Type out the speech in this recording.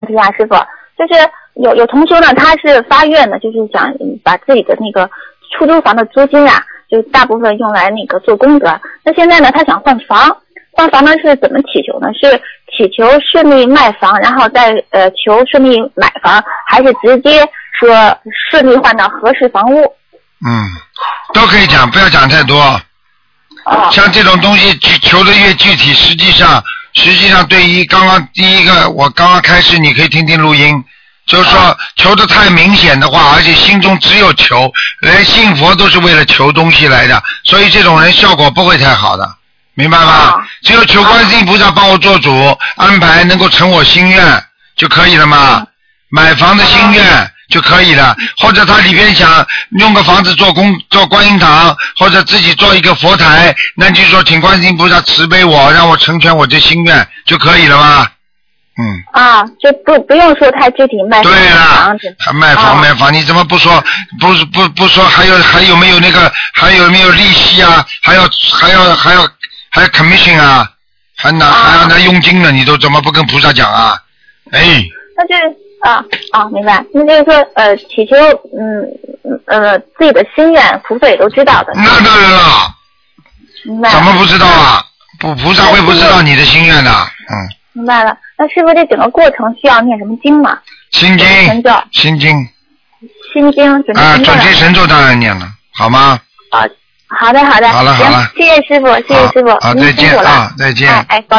题啊，师傅，就是有同学呢，他是发愿呢，就是想把自己的那个出租房的租金啊，就大部分用来那个做功德。那现在呢，他想换房，换房呢是怎么祈求呢？是祈求顺利卖房，然后再求顺利买房，还是直接说顺利换到合适房屋？ 都可以讲，不要讲太多。像这种东西求的越具体，实际上对于刚刚第一个我刚刚开始，你可以听听录音，就是说求的太明显的话，而且心中只有求，连信佛都是为了求东西来的，所以这种人效果不会太好的，明白吗？只有求观世音菩萨帮我做主，安排能够成我心愿就可以了嘛，买房的心愿就可以了，或者他里边想用个房子做观音堂，或者自己做一个佛台，那就说请观世音菩萨慈悲我，让我成全我这心愿就可以了吗？ 就不用说太具体卖房。 对了，卖房，你怎么不说不说还有没有那个还有没有利息啊？还要 commission 啊？还要拿佣金呢？你都怎么不跟菩萨讲啊？ 那就是明白。那就是说祈求自己的心愿，菩萨也都知道的。 那当然了。 明白。 怎么不知道啊？菩萨会不知道你的心愿的。 明白了。那师傅这整个过程需要念什么经吗？ 心经。心经准提神咒当然念了，好吗？ 好的。 好了。 行，谢谢师傅，谢谢师傅。 好，再见啊，再见。